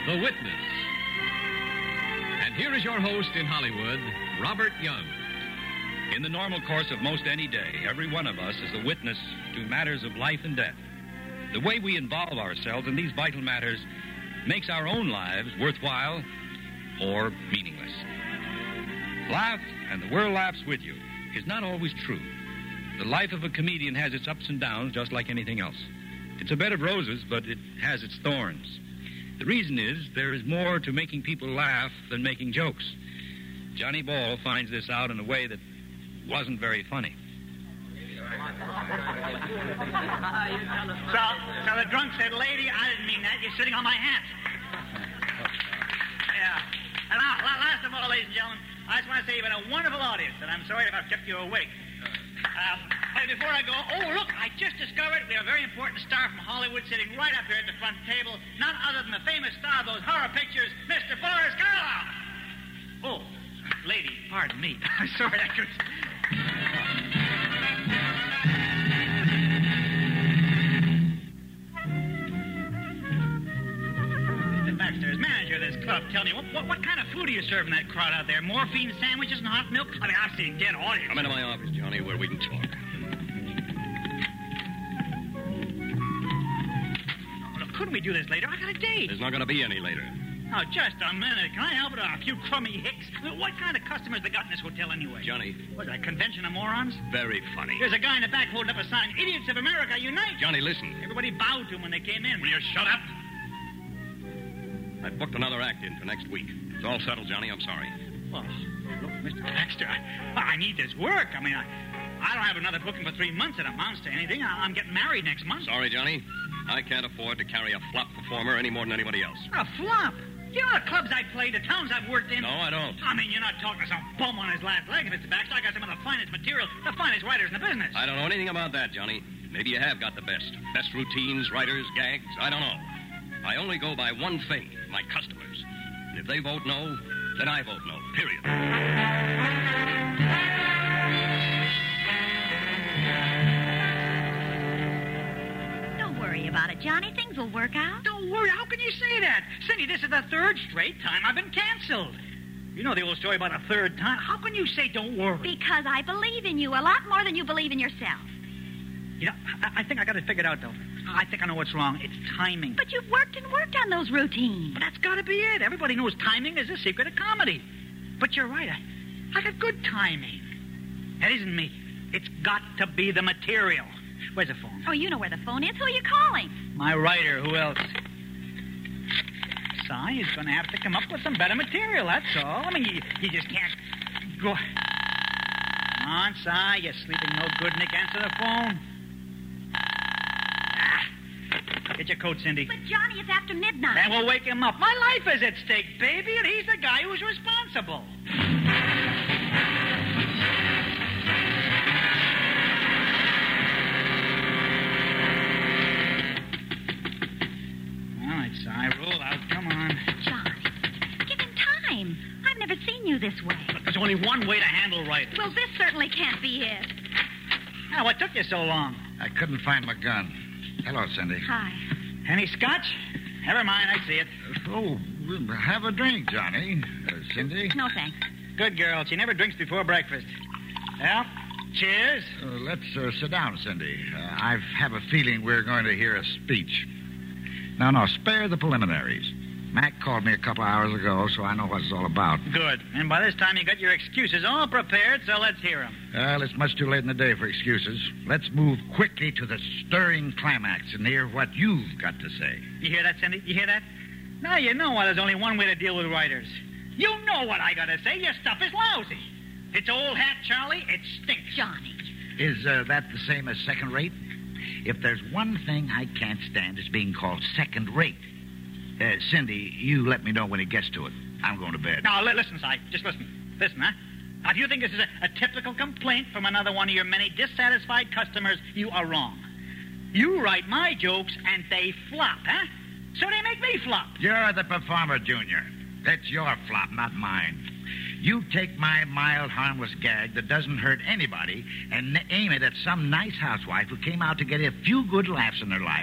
The Witness. And here is your host in Hollywood, Robert Young. In the normal course of most any day, every one of us is a witness to matters of life and death. The way we involve ourselves in these vital matters makes our own lives worthwhile or meaningless. Laugh, and the world laughs with you, is not always true. The life of a comedian has its ups and downs just like anything else. It's a bed of roses, but it has its thorns. The reason is there is more to making people laugh than making jokes. Johnny Ball finds this out in a way that wasn't very funny. So the drunk said, "Lady, I didn't mean that. You're sitting on my hat." Yeah. And now, last of all, ladies and gentlemen, I just want to say you've been a wonderful audience, and I'm sorry if I've kept you awake. Before I go, look, I just discovered we have a very important star from Hollywood sitting right up here at the front table, none other than the famous star of those horror pictures, Mr. Boris Karloff. Oh, lady, pardon me. I'm sorry, I could... Baxter, as manager of this club, tell me, what kind of food are you serving that crowd out there? Morphine sandwiches and hot milk? I mean, I've seen dead audience. Come into my office, Johnny, where we can talk. Look, couldn't we do this later? I got a date. There's not going to be any later. Oh, just a minute. Can I help it? A few crummy hicks? What kind of customers they got in this hotel anyway? Johnny. What's that, a convention of morons? Very funny. There's a guy in the back holding up a sign, Idiots of America, Unite! Johnny, listen. Everybody bowed to him when they came in. Will you shut up? I've booked another act in for next week. It's all settled, Johnny. I'm sorry. Well, look, Mr. Baxter, I need this work. I mean, I don't have another booking for 3 months that amounts to anything. I'm getting married next month. Sorry, Johnny. I can't afford to carry a flop performer any more than anybody else. A flop? You know the clubs I played, the towns I've worked in? No, I don't. I mean, you're not talking to some bum on his last leg, Mr. Baxter. I got some of the finest material, the finest writers in the business. I don't know anything about that, Johnny. Maybe you have got the best. Best routines, writers, gags. I don't know. I only go by one thing, my customers. And if they vote no, then I vote no, period. Don't worry about it, Johnny. Things will work out. Don't worry. How can you say that? Cindy, this is the third straight time I've been canceled. You know the old story about a third time. How can you say don't worry? Because I believe in you a lot more than you believe in yourself. You know, I think I got it figured out, though. I think I know what's wrong. It's timing. But you've worked and worked on those routines. But that's got to be it. Everybody knows timing is the secret of comedy. But you're right. I got good timing. That isn't me. It's got to be the material. Where's the phone? Oh, you know where the phone is. Who are you calling? My writer. Who else? Si is going to have to come up with some better material, that's all. I mean, you just can't go... Come on, Si. You're sleeping no good, Nick. Answer the phone. Get your coat, Cindy. But, Johnny, it's after midnight. Then we'll wake him up. My life is at stake, baby, and he's the guy who's responsible. All right, Si, roll out. Come on. Johnny, give him time. I've never seen you this way. But there's only one way to handle writers. Well, this certainly can't be it. Now, what took you so long? I couldn't find my gun. Hello, Cindy. Hi. Any scotch? Never mind, I see it. Oh, have a drink, Johnny. Cindy? No, thanks. Good girl. She never drinks before breakfast. Well, cheers. Let's sit down, Cindy. I have a feeling we're going to hear a speech. No, spare the preliminaries. Mac called me a couple hours ago, so I know what it's all about. Good. And by this time, you got your excuses all prepared, so let's hear them. Well, it's much too late in the day for excuses. Let's move quickly to the stirring climax and hear what you've got to say. You hear that, Cindy? You hear that? Now you know why there's only one way to deal with writers. You know what I got to say. Your stuff is lousy. It's old hat, Charlie. It stinks. Johnny. Is that the same as second rate? If there's one thing I can't stand, it's being called second rate. Cindy, you let me know when it gets to it. I'm going to bed. Now, listen, Si. Just listen. Listen, huh? Now, if you think this is a typical complaint from another one of your many dissatisfied customers, you are wrong. You write my jokes, and they flop, huh? So they make me flop. You're the performer, Junior. That's your flop, not mine. You take my mild, harmless gag that doesn't hurt anybody and aim it at some nice housewife who came out to get a few good laughs in her life,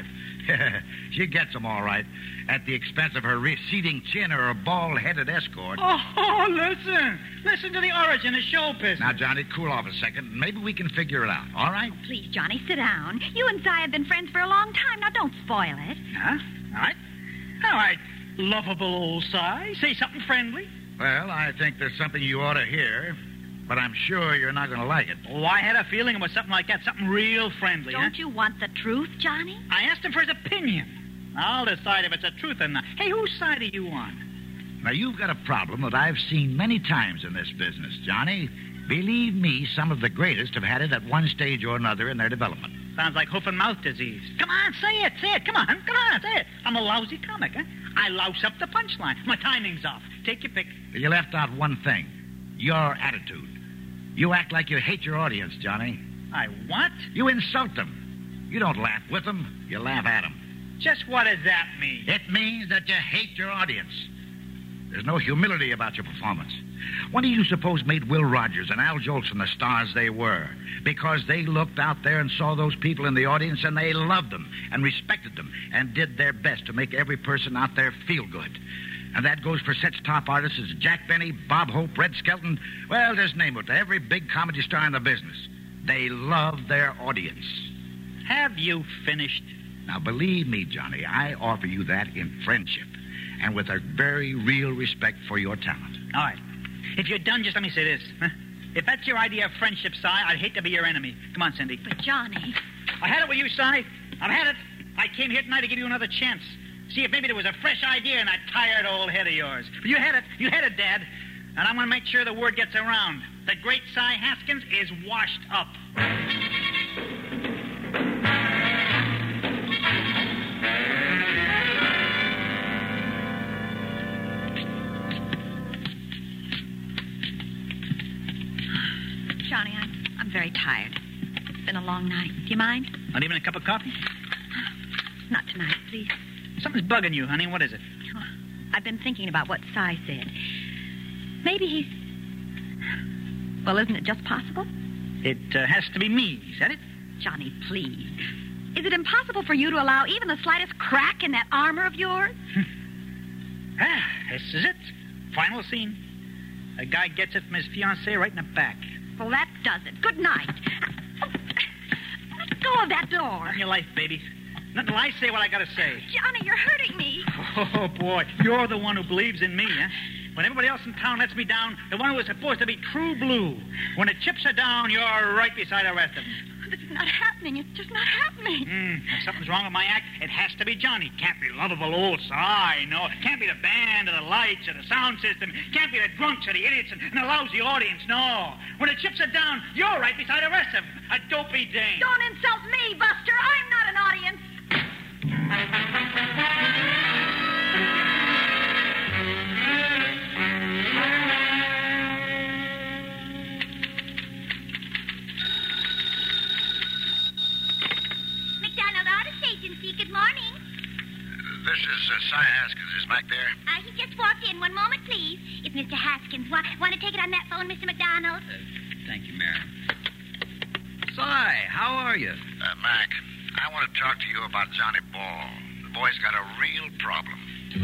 She gets them all right, at the expense of her receding chin or a bald-headed escort. Oh, listen. Listen to the origin of show business. Now, Johnny, cool off a second. Maybe we can figure it out, all right? Please, Johnny, sit down. You and Si have been friends for a long time. Now, don't spoil it. Huh? All right. All right. Lovable old Si. Say something friendly. Well, I think there's something you ought to hear, but I'm sure you're not going to like it. Oh, I had a feeling it was something like that. Something real friendly, Don't you want the truth, Johnny? I asked him for his opinion. I'll decide if it's the truth or not. Hey, whose side are you on? Now, you've got a problem that I've seen many times in this business, Johnny. Believe me, some of the greatest have had it at one stage or another in their development. Sounds like hoof and mouth disease. Come on, say it. Say it. Come on, say it. I'm a lousy comic, huh? I louse up the punchline. My timing's off. Take your pick. You left out one thing. Your attitude. You act like you hate your audience, Johnny. I what? You insult them. You don't laugh with them. You laugh at them. Just what does that mean? It means that you hate your audience. There's no humility about your performance. What do you suppose made Will Rogers and Al Jolson the stars they were? Because they looked out there and saw those people in the audience and they loved them and respected them and did their best to make every person out there feel good. And that goes for such top artists as Jack Benny, Bob Hope, Red Skelton. Well, just name it. Every big comedy star in the business. They love their audience. Have you finished? Now, believe me, Johnny, I offer you that in friendship and with a very real respect for your talent. All right. If you're done, just let me say this. Huh? If that's your idea of friendship, Si, I'd hate to be your enemy. Come on, Cindy. But, Johnny... I had it with you, Si. I've had it. I came here tonight to give you another chance. See if maybe there was a fresh idea in that tired old head of yours. But you had it. You had it, Dad. And I'm going to make sure the word gets around. The great Si Haskins is washed up. Johnny, I'm very tired. It's been a long night. Do you mind? Not even a cup of coffee? Not tonight, please. Something's bugging you, honey. What is it? Oh, I've been thinking about what Si said. Maybe he's... Well, isn't it just possible? It has to be me. Is that it? Johnny, please. Is it impossible for you to allow even the slightest crack in that armor of yours? This is it. Final scene. A guy gets it from his fiancée right in the back. Well, that does it. Good night. Oh, let go of that door. Not in your life, baby. Not until I say what I gotta say. Johnny, you're hurting me. Oh, boy. You're the one who believes in me, huh? When everybody else in town lets me down, the one who is supposed to be true blue. When the chips are down, you're right beside the rest of them. This is not happening. It's just not happening. If something's wrong with my act, it has to be Johnny. Can't be lovable old Si, no. Can't be the band or the lights or the sound system. Can't be the drunks or the idiots and the lousy audience, no. When the chips are down, you're right beside the rest of them. A dopey dame. Don't insult me, Buster. I'm not an audience. Good morning. This is Si Haskins. Is Mac there? He just walked in. One moment, please. It's Mr. Haskins. Want to take it on that phone, Mr. McDonald? Thank you, Mary. Si, how are you? Mac, I want to talk to you about Johnny Ball. The boy's got a real problem.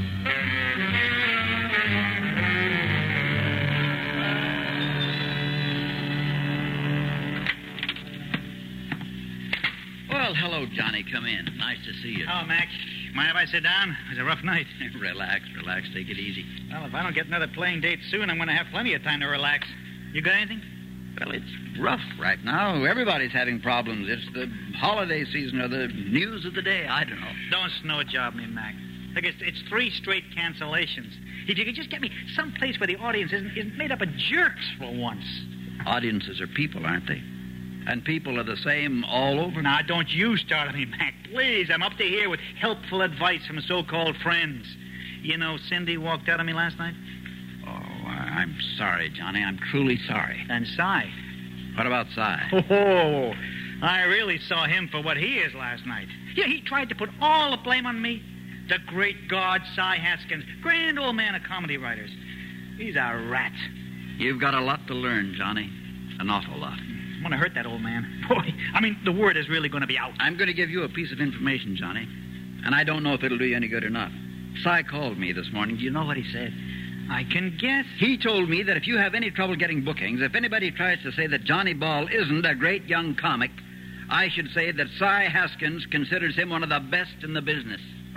Well, hello, Johnny. Come in. Nice to see you. Oh, Mac. Mind if I sit down? It was a rough night. Relax. Take it easy. Well, if I don't get another playing date soon, I'm going to have plenty of time to relax. You got anything? Well, it's rough right now. Everybody's having problems. It's the holiday season or the news of the day. I don't know. Don't snow job me, Mac. Look, it's 3 straight cancellations. If you could just get me someplace where the audience isn't made up of jerks for once. Audiences are people, aren't they? And people are the same all over. Now, don't you start on me, Mac. Please, I'm up to here with helpful advice from so-called friends. You know, Cindy walked out on me last night? Oh, I'm sorry, Johnny. I'm truly sorry. And Si. What about Si? Oh, I really saw him for what he is last night. Yeah, he tried to put all the blame on me. The great God, Si Haskins, grand old man of comedy writers. He's a rat. You've got a lot to learn, Johnny. An awful lot. I want to hurt that old man. Boy, I mean, the word is really going to be out. I'm going to give you a piece of information, Johnny. And I don't know if it'll do you any good or not. Cy called me this morning. Do you know what he said? I can guess. He told me that if you have any trouble getting bookings, if anybody tries to say that Johnny Ball isn't a great young comic, I should say that Cy Haskins considers him one of the best in the business.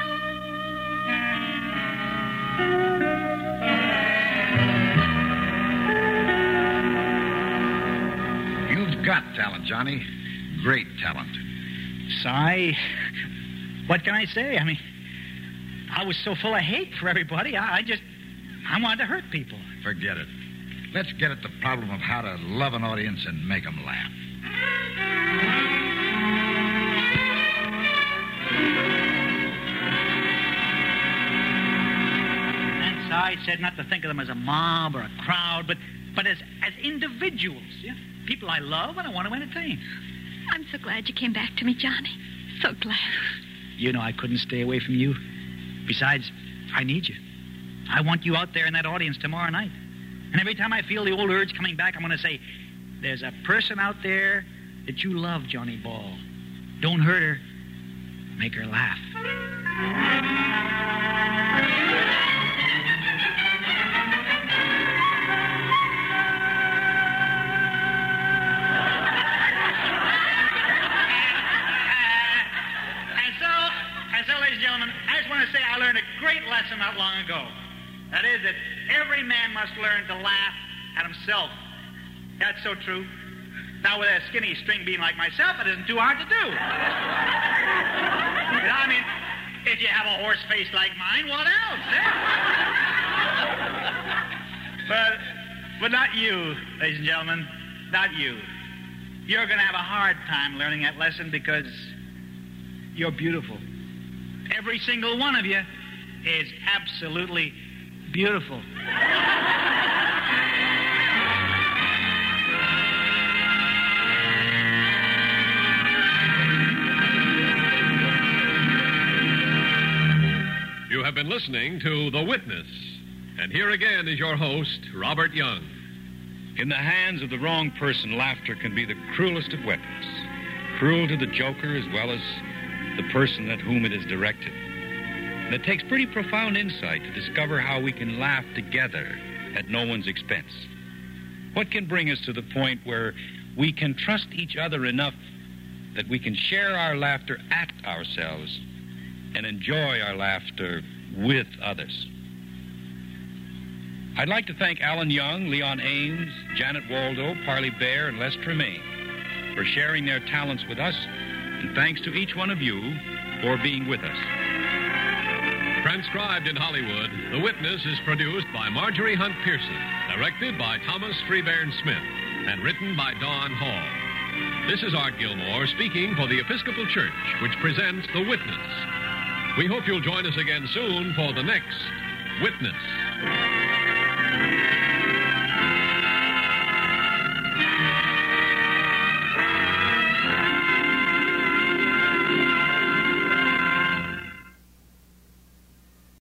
You've got talent, Johnny. Great talent. Cy, what can I say? I mean, I was so full of hate for everybody. I wanted to hurt people. Forget it. Let's get at the problem of how to love an audience and make them laugh. And Cy said not to think of them as a mob or a crowd, but as individuals. Yeah? People I love and I want to entertain. I'm so glad you came back to me, Johnny. So glad. You know I couldn't stay away from you. Besides, I need you. I want you out there in that audience tomorrow night. And every time I feel the old urge coming back, I'm going to say, there's a person out there that you love, Johnny Ball. Don't hurt her. Make her laugh. And so, ladies and gentlemen, I just want to say I learned a great lesson not long ago. That is that every man must learn to laugh at himself. That's so true. Now, with a skinny string bean like myself, it isn't too hard to do. You know, I mean, if you have a horse face like mine, what else? Eh? But not you, ladies and gentlemen. Not you. You're going to have a hard time learning that lesson because you're beautiful. Every single one of you is absolutely beautiful. You have been listening to The Witness. And here again is your host, Robert Young. In the hands of the wrong person, laughter can be the cruelest of weapons. Cruel to the joker as well as the person at whom it is directed. And it takes pretty profound insight to discover how we can laugh together at no one's expense. What can bring us to the point where we can trust each other enough that we can share our laughter at ourselves and enjoy our laughter with others? I'd like to thank Alan Young, Leon Ames, Janet Waldo, Parley Bear, and Les Tremaine for sharing their talents with us, and thanks to each one of you for being with us. Transcribed in Hollywood, The Witness is produced by Marjorie Hunt Pearson, directed by Thomas Freebairn Smith, and written by Don Hall. This is Art Gilmore speaking for the Episcopal Church, which presents The Witness. We hope you'll join us again soon for the next Witness.